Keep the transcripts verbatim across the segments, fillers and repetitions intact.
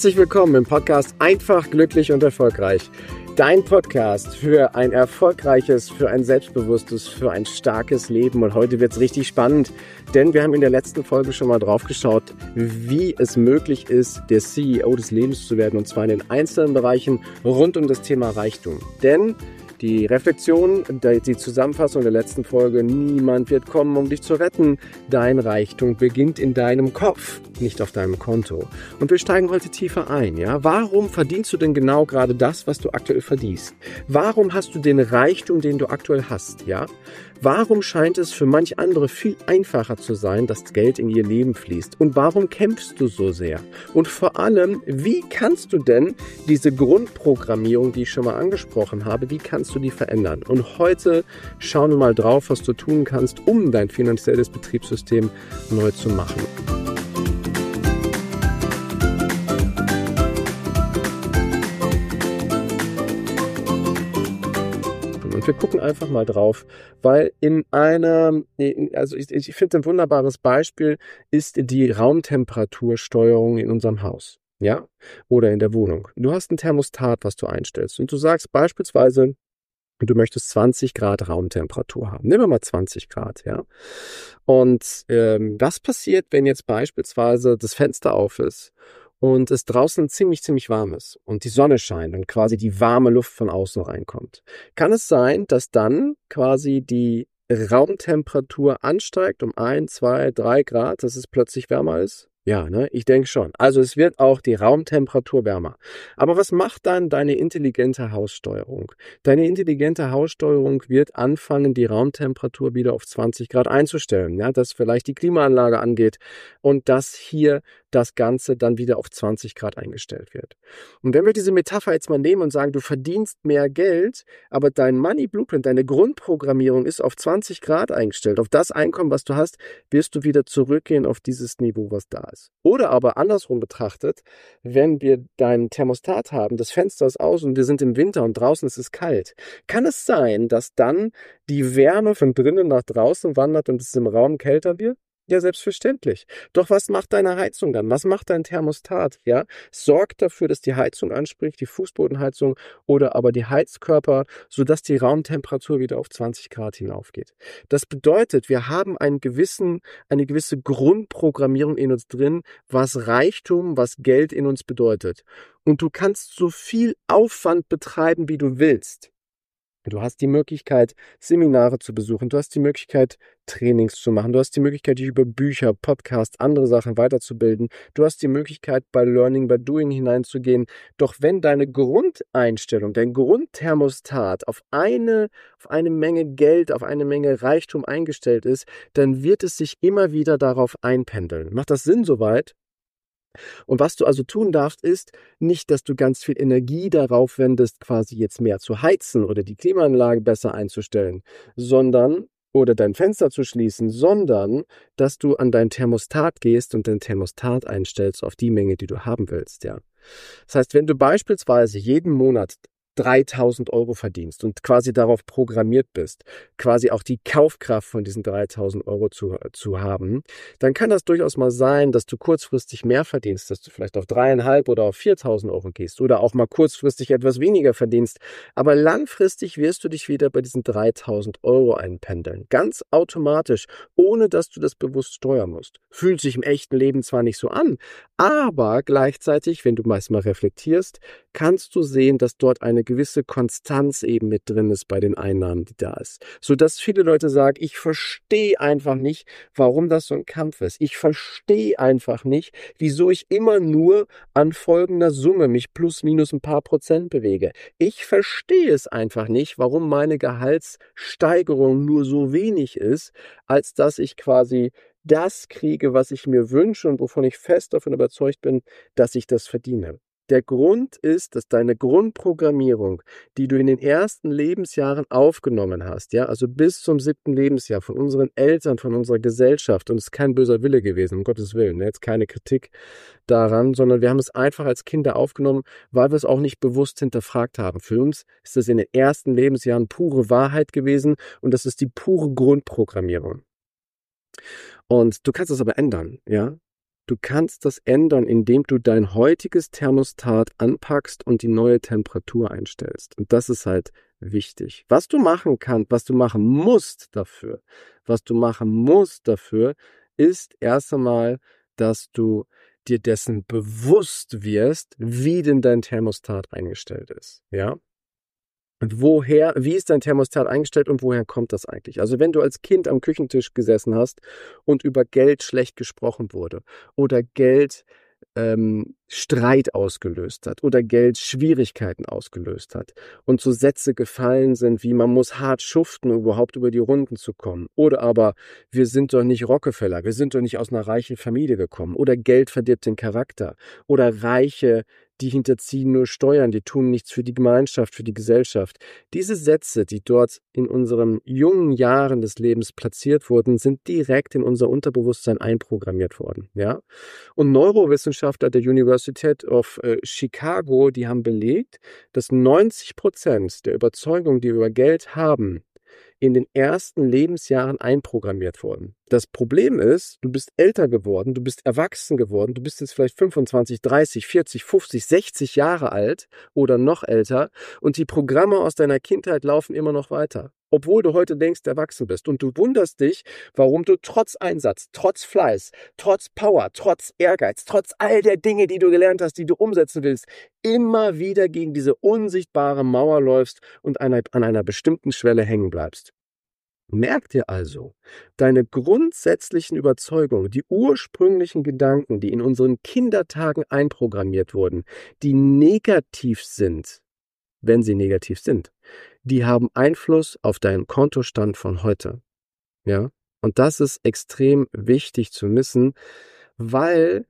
Herzlich willkommen im Podcast Einfach, glücklich und erfolgreich. Dein Podcast für ein erfolgreiches, für ein selbstbewusstes, für ein starkes Leben. Und heute wird es richtig spannend, denn wir haben in der letzten Folge schon mal drauf geschaut, wie es möglich ist, der C E O des Lebens zu werden, und zwar in den einzelnen Bereichen rund um das Thema Reichtum. Denn die Reflexion, die Zusammenfassung der letzten Folge: Niemand wird kommen, um dich zu retten. Dein Reichtum beginnt in deinem Kopf, nicht auf deinem Konto. Und wir steigen heute tiefer ein. Ja? Warum verdienst du denn genau gerade das, was du aktuell verdienst? Warum hast du den Reichtum, den du aktuell hast? Ja? Warum scheint es für manch andere viel einfacher zu sein, dass Geld in ihr Leben fließt? Und warum kämpfst du so sehr? Und vor allem, wie kannst du denn diese Grundprogrammierung, die ich schon mal angesprochen habe, wie kannst du die verändern? Und heute schauen wir mal drauf, was du tun kannst, um dein finanzielles Betriebssystem neu zu machen. Und wir gucken einfach mal drauf, weil in einer, also ich, ich finde, ein wunderbares Beispiel ist die Raumtemperatursteuerung in unserem Haus, ja, oder in der Wohnung. Du hast ein Thermostat, was du einstellst, und du sagst beispielsweise, du möchtest zwanzig Grad Raumtemperatur haben. Nehmen wir mal zwanzig Grad, ja. Und ähm, was passiert, wenn jetzt beispielsweise das Fenster auf ist und es draußen ziemlich, ziemlich warm ist und die Sonne scheint und quasi die warme Luft von außen reinkommt? Kann es sein, dass dann quasi die Raumtemperatur ansteigt um ein, zwei, drei Grad, dass es plötzlich wärmer ist? Ja, ne? Ich denke schon. Also es wird auch die Raumtemperatur wärmer. Aber was macht dann deine intelligente Haussteuerung? Deine intelligente Haussteuerung wird anfangen, die Raumtemperatur wieder auf zwanzig Grad einzustellen, ja, dass vielleicht die Klimaanlage angeht und dass hier das Ganze dann wieder auf zwanzig Grad eingestellt wird. Und wenn wir diese Metapher jetzt mal nehmen und sagen, du verdienst mehr Geld, aber dein Money Blueprint, deine Grundprogrammierung ist auf zwanzig Grad eingestellt, auf das Einkommen, was du hast, wirst du wieder zurückgehen auf dieses Niveau, was da ist. Oder aber andersrum betrachtet, wenn wir dein Thermostat haben, das Fenster ist aus und wir sind im Winter und draußen ist es kalt, kann es sein, dass dann die Wärme von drinnen nach draußen wandert und es im Raum kälter wird? Ja, selbstverständlich. Doch was macht deine Heizung dann? Was macht dein Thermostat? Ja, sorgt dafür, dass die Heizung anspricht, die Fußbodenheizung oder aber die Heizkörper, sodass die Raumtemperatur wieder auf zwanzig Grad hinaufgeht. Das bedeutet, wir haben einen gewissen, eine gewisse Grundprogrammierung in uns drin, was Reichtum, was Geld in uns bedeutet. Und du kannst so viel Aufwand betreiben, wie du willst. Du hast die Möglichkeit, Seminare zu besuchen. Du hast die Möglichkeit, Trainings zu machen. Du hast die Möglichkeit, dich über Bücher, Podcasts, andere Sachen weiterzubilden. Du hast die Möglichkeit, bei Learning by Doing hineinzugehen. Doch wenn deine Grundeinstellung, dein Grundthermostat auf eine, auf eine Menge Geld, auf eine Menge Reichtum eingestellt ist, dann wird es sich immer wieder darauf einpendeln. Macht das Sinn soweit? Und was du also tun darfst, ist nicht, dass du ganz viel Energie darauf wendest, quasi jetzt mehr zu heizen oder die Klimaanlage besser einzustellen, sondern oder dein Fenster zu schließen, sondern dass du an dein Thermostat gehst und dein Thermostat einstellst auf die Menge, die du haben willst, ja. Das heißt, wenn du beispielsweise jeden Monat dreitausend Euro verdienst und quasi darauf programmiert bist, quasi auch die Kaufkraft von diesen dreitausend Euro zu, zu haben, dann kann das durchaus mal sein, dass du kurzfristig mehr verdienst, dass du vielleicht auf dreieinhalb oder auf viertausend Euro gehst oder auch mal kurzfristig etwas weniger verdienst. Aber langfristig wirst du dich wieder bei diesen dreitausend Euro einpendeln. Ganz automatisch, ohne dass du das bewusst steuern musst. Fühlt sich im echten Leben zwar nicht so an, aber gleichzeitig, wenn du meist mal reflektierst, kannst du sehen, dass dort eine gewisse Konstanz eben mit drin ist bei den Einnahmen, die da ist. Sodass viele Leute sagen, ich verstehe einfach nicht, warum das so ein Kampf ist. Ich verstehe einfach nicht, wieso ich immer nur an folgender Summe mich plus minus ein paar Prozent bewege. Ich verstehe es einfach nicht, warum meine Gehaltssteigerung nur so wenig ist, als dass ich quasi das kriege, was ich mir wünsche und wovon ich fest davon überzeugt bin, dass ich das verdiene. Der Grund ist, dass deine Grundprogrammierung, die du in den ersten Lebensjahren aufgenommen hast, ja, also bis zum siebten Lebensjahr von unseren Eltern, von unserer Gesellschaft, und es ist kein böser Wille gewesen, um Gottes Willen, ne, jetzt keine Kritik daran, sondern wir haben es einfach als Kinder aufgenommen, weil wir es auch nicht bewusst hinterfragt haben. Für uns ist es in den ersten Lebensjahren pure Wahrheit gewesen und das ist die pure Grundprogrammierung. Und du kannst es aber ändern, ja. Du kannst das ändern, indem du dein heutiges Thermostat anpackst und die neue Temperatur einstellst. Und das ist halt wichtig. Was du machen kannst, was du machen musst dafür, was du machen musst dafür, ist erst einmal, dass du dir dessen bewusst wirst, wie denn dein Thermostat eingestellt ist. Ja? Und woher, wie ist dein Thermostat eingestellt und woher kommt das eigentlich? Also wenn du als Kind am Küchentisch gesessen hast und über Geld schlecht gesprochen wurde oder Geld ähm, Streit ausgelöst hat oder Geld Schwierigkeiten ausgelöst hat und so Sätze gefallen sind wie man muss hart schuften, um überhaupt über die Runden zu kommen oder aber wir sind doch nicht Rockefeller, wir sind doch nicht aus einer reichen Familie gekommen oder Geld verdirbt den Charakter oder Reiche, die hinterziehen nur Steuern, die tun nichts für die Gemeinschaft, für die Gesellschaft. Diese Sätze, die dort in unseren jungen Jahren des Lebens platziert wurden, sind direkt in unser Unterbewusstsein einprogrammiert worden, ja? Und Neurowissenschaftler der University of äh, Chicago, die haben belegt, dass neunzig Prozent der Überzeugungen, die wir über Geld haben, in den ersten Lebensjahren einprogrammiert wurden. Das Problem ist, du bist älter geworden, du bist erwachsen geworden, du bist jetzt vielleicht fünfundzwanzig, dreißig, vierzig, fünfzig, sechzig Jahre alt oder noch älter und die Programme aus deiner Kindheit laufen immer noch weiter. Obwohl du heute längst erwachsen bist und du wunderst dich, warum du trotz Einsatz, trotz Fleiß, trotz Power, trotz Ehrgeiz, trotz all der Dinge, die du gelernt hast, die du umsetzen willst, immer wieder gegen diese unsichtbare Mauer läufst und an einer bestimmten Schwelle hängen bleibst. Merk dir also, deine grundsätzlichen Überzeugungen, die ursprünglichen Gedanken, die in unseren Kindertagen einprogrammiert wurden, die negativ sind, wenn sie negativ sind, die haben Einfluss auf deinen Kontostand von heute. Ja? Und das ist extrem wichtig zu wissen, weil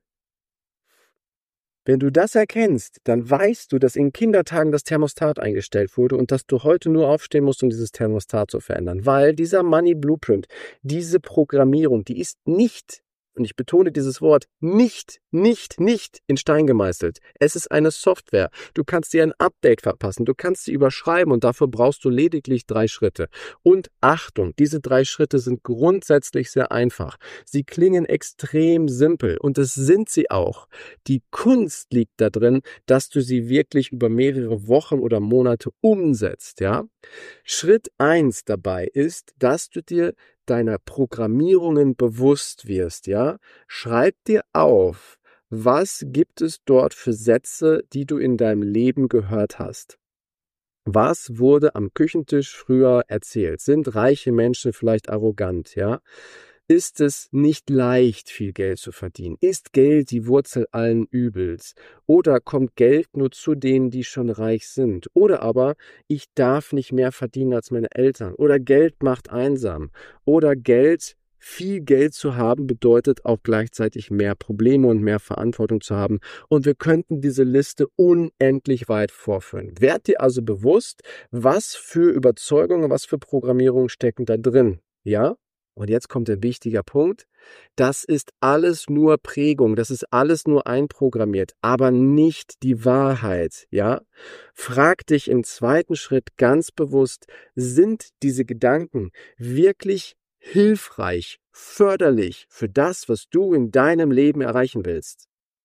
wenn du das erkennst, dann weißt du, dass in Kindertagen das Thermostat eingestellt wurde und dass du heute nur aufstehen musst, um dieses Thermostat zu verändern. Weil dieser Money Blueprint, diese Programmierung, die ist nicht, und ich betone dieses Wort, nicht, nicht, nicht in Stein gemeißelt. Es ist eine Software. Du kannst dir ein Update verpassen, du kannst sie überschreiben und dafür brauchst du lediglich drei Schritte. Und Achtung, diese drei Schritte sind grundsätzlich sehr einfach. Sie klingen extrem simpel und es sind sie auch. Die Kunst liegt da drin, dass du sie wirklich über mehrere Wochen oder Monate umsetzt, ja? Schritt eins dabei ist, dass du dir deiner Programmierungen bewusst wirst, ja? Schreib dir auf, was gibt es dort für Sätze, die du in deinem Leben gehört hast? Was wurde am Küchentisch früher erzählt? Sind reiche Menschen vielleicht arrogant, ja? Ist es nicht leicht, viel Geld zu verdienen? Ist Geld die Wurzel allen Übels? Oder kommt Geld nur zu denen, die schon reich sind? Oder aber, ich darf nicht mehr verdienen als meine Eltern? Oder Geld macht einsam? Oder Geld, viel Geld zu haben, bedeutet auch gleichzeitig mehr Probleme und mehr Verantwortung zu haben. Und wir könnten diese Liste unendlich weit vorführen. Werd dir also bewusst, was für Überzeugungen, was für Programmierungen stecken da drin. Ja? Und jetzt kommt ein wichtiger Punkt. Das ist alles nur Prägung, das ist alles nur einprogrammiert, aber nicht die Wahrheit, ja? Frag dich im zweiten Schritt ganz bewusst, sind diese Gedanken wirklich hilfreich, förderlich für das, was du in deinem Leben erreichen willst?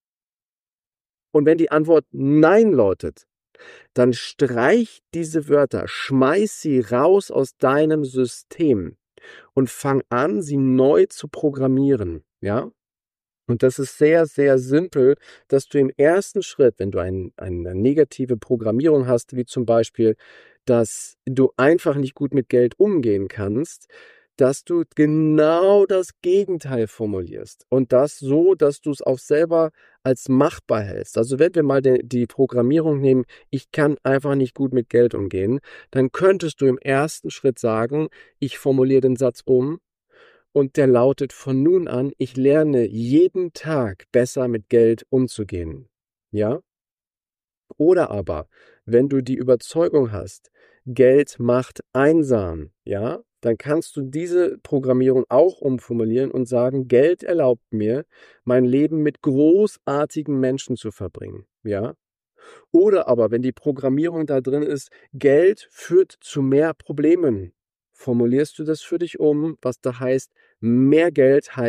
Und wenn die Antwort Nein lautet, dann streich diese Wörter, schmeiß sie raus aus deinem System. Und fang an, sie neu zu programmieren, ja? Und das ist sehr, sehr simpel, dass du im ersten Schritt, wenn du ein, eine negative Programmierung hast, wie zum Beispiel, dass du einfach nicht gut mit Geld umgehen kannst, dass du genau das Gegenteil formulierst und das so, dass du es auch selber als machbar hältst. Also wenn wir mal die, die Programmierung nehmen, ich kann einfach nicht gut mit Geld umgehen, dann könntest du im ersten Schritt sagen, ich formuliere den Satz um und der lautet von nun an, ich lerne jeden Tag besser mit Geld umzugehen. Ja? Oder aber, wenn du die Überzeugung hast, Geld macht einsam, ja, dann kannst du diese Programmierung auch umformulieren und sagen, Geld erlaubt mir, mein Leben mit großartigen Menschen zu verbringen, ja. Oder aber, wenn die Programmierung da drin ist, Geld führt zu mehr Problemen, formulierst du das für dich um, was da heißt, mehr Geld heißt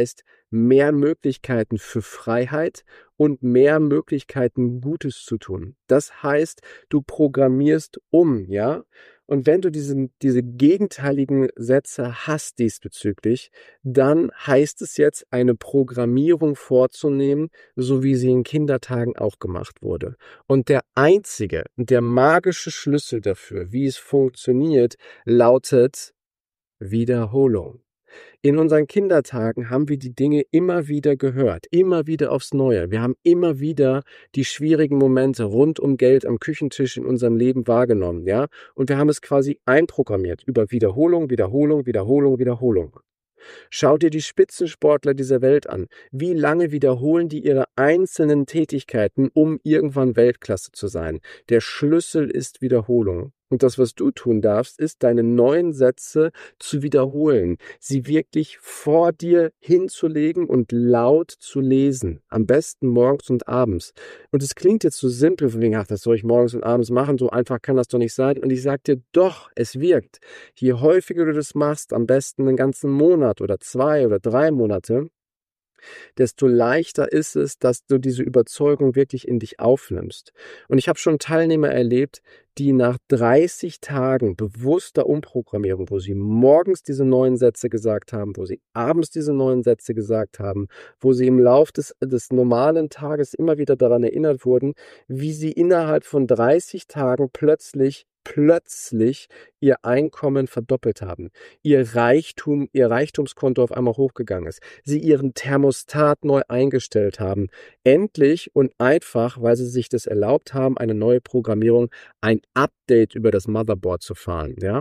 mehr Möglichkeiten für Freiheit und mehr Möglichkeiten, Gutes zu tun. Das heißt, du programmierst um, ja? Und wenn du diesen, diese gegenteiligen Sätze hast diesbezüglich, dann heißt es jetzt, eine Programmierung vorzunehmen, so wie sie in Kindertagen auch gemacht wurde. Und der einzige, der magische Schlüssel dafür, wie es funktioniert, lautet Wiederholung. In unseren Kindertagen haben wir die Dinge immer wieder gehört, immer wieder aufs Neue. Wir haben immer wieder die schwierigen Momente rund um Geld am Küchentisch in unserem Leben wahrgenommen, ja? Und wir haben es quasi einprogrammiert über Wiederholung, Wiederholung, Wiederholung, Wiederholung. Schau dir die Spitzensportler dieser Welt an. Wie lange wiederholen die ihre einzelnen Tätigkeiten, um irgendwann Weltklasse zu sein? Der Schlüssel ist Wiederholung. Und das, was du tun darfst, ist, deine neuen Sätze zu wiederholen, sie wirklich vor dir hinzulegen und laut zu lesen. Am besten morgens und abends. Und es klingt jetzt so simpel, von wegen, ach, das soll ich morgens und abends machen, so einfach kann das doch nicht sein. Und ich sag dir, doch, es wirkt. Je häufiger du das machst, am besten einen ganzen Monat oder zwei oder drei Monate, desto leichter ist es, dass du diese Überzeugung wirklich in dich aufnimmst. Und ich habe schon Teilnehmer erlebt, die nach dreißig Tagen bewusster Umprogrammierung, wo sie morgens diese neuen Sätze gesagt haben, wo sie abends diese neuen Sätze gesagt haben, wo sie im Lauf des, des normalen Tages immer wieder daran erinnert wurden, wie sie innerhalb von dreißig Tagen plötzlich plötzlich ihr Einkommen verdoppelt haben, ihr Reichtum, ihr Reichtumskonto auf einmal hochgegangen ist, sie ihren Thermostat neu eingestellt haben, endlich und einfach, weil sie sich das erlaubt haben, eine neue Programmierung, ein Update über das Motherboard zu fahren, ja.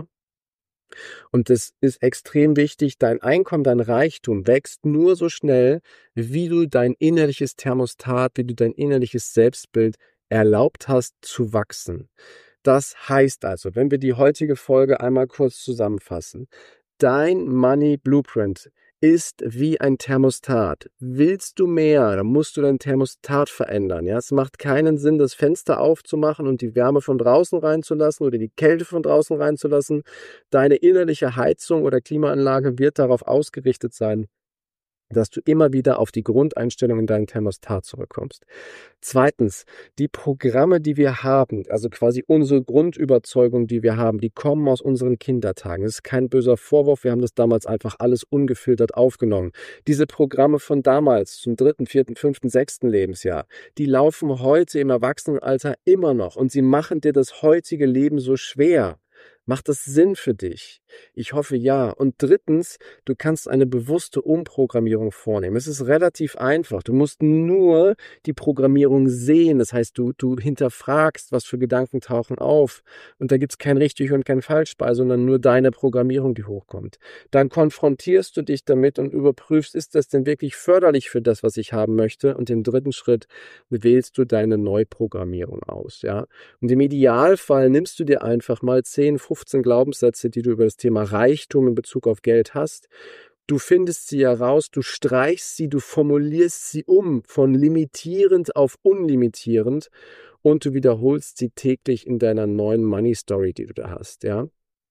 Und das ist extrem wichtig, dein Einkommen, dein Reichtum wächst nur so schnell, wie du dein innerliches Thermostat, wie du dein innerliches Selbstbild erlaubt hast zu wachsen. Das heißt also, wenn wir die heutige Folge einmal kurz zusammenfassen, dein Money Blueprint ist wie ein Thermostat. Willst du mehr, dann musst du dein Thermostat verändern. Ja, es macht keinen Sinn, das Fenster aufzumachen und die Wärme von draußen reinzulassen oder die Kälte von draußen reinzulassen. Deine innerliche Heizung oder Klimaanlage wird darauf ausgerichtet sein, dass du immer wieder auf die Grundeinstellung in deinen Thermostat zurückkommst. Zweitens, die Programme, die wir haben, also quasi unsere Grundüberzeugung, die wir haben, die kommen aus unseren Kindertagen. Das ist kein böser Vorwurf, wir haben das damals einfach alles ungefiltert aufgenommen. Diese Programme von damals, zum dritten, vierten, fünften, sechsten Lebensjahr, die laufen heute im Erwachsenenalter immer noch und sie machen dir das heutige Leben so schwer. Macht das Sinn für dich? Ich hoffe ja. Und drittens, du kannst eine bewusste Umprogrammierung vornehmen. Es ist relativ einfach. Du musst nur die Programmierung sehen. Das heißt, du, du hinterfragst, was für Gedanken tauchen auf. Und da gibt es kein richtig und kein falsch bei, sondern nur deine Programmierung, die hochkommt. Dann konfrontierst du dich damit und überprüfst, ist das denn wirklich förderlich für das, was ich haben möchte? Und im dritten Schritt wählst du deine Neuprogrammierung aus. Ja? Und im Idealfall nimmst du dir einfach mal zehn, fünfzehn Glaubenssätze, die du über das Thema Reichtum in Bezug auf Geld hast. Du findest sie heraus, du streichst sie, du formulierst sie um von limitierend auf unlimitierend und du wiederholst sie täglich in deiner neuen Money Story, die du da hast, ja.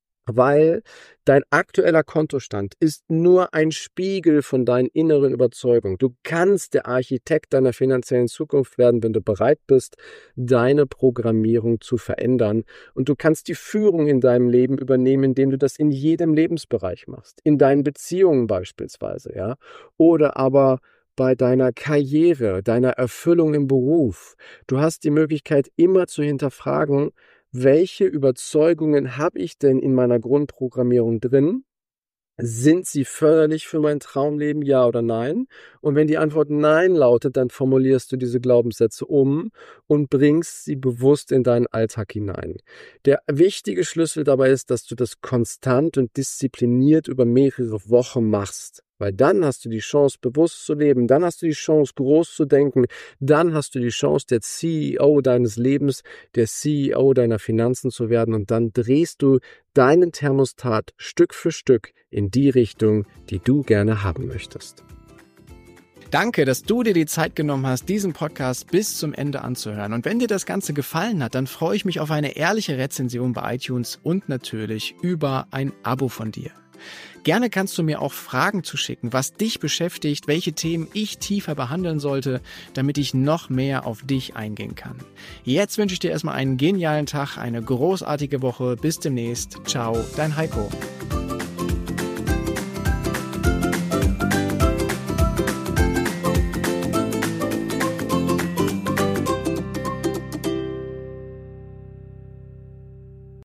Weil dein aktueller Kontostand ist nur ein Spiegel von deinen inneren Überzeugungen. Du kannst der Architekt deiner finanziellen Zukunft werden, wenn du bereit bist, deine Programmierung zu verändern. Und du kannst die Führung in deinem Leben übernehmen, indem du das in jedem Lebensbereich machst. In deinen Beziehungen beispielsweise, ja. Oder aber bei deiner Karriere, deiner Erfüllung im Beruf. Du hast die Möglichkeit, immer zu hinterfragen, welche Überzeugungen habe ich denn in meiner Grundprogrammierung drin? Sind sie förderlich für mein Traumleben, ja oder nein? Und wenn die Antwort nein lautet, dann formulierst du diese Glaubenssätze um und bringst sie bewusst in deinen Alltag hinein. Der wichtige Schlüssel dabei ist, dass du das konstant und diszipliniert über mehrere Wochen machst. Weil dann hast du die Chance, bewusst zu leben, dann hast du die Chance, groß zu denken, dann hast du die Chance, der C E O deines Lebens, der C E O deiner Finanzen zu werden und dann drehst du deinen Thermostat Stück für Stück in die Richtung, die du gerne haben möchtest. Danke, dass du dir die Zeit genommen hast, diesen Podcast bis zum Ende anzuhören. Und wenn dir das Ganze gefallen hat, dann freue ich mich auf eine ehrliche Rezension bei iTunes und natürlich über ein Abo von dir. Gerne kannst du mir auch Fragen zuschicken, was dich beschäftigt, welche Themen ich tiefer behandeln sollte, damit ich noch mehr auf dich eingehen kann. Jetzt wünsche ich dir erstmal einen genialen Tag, eine großartige Woche. Bis demnächst. Ciao, dein Heiko.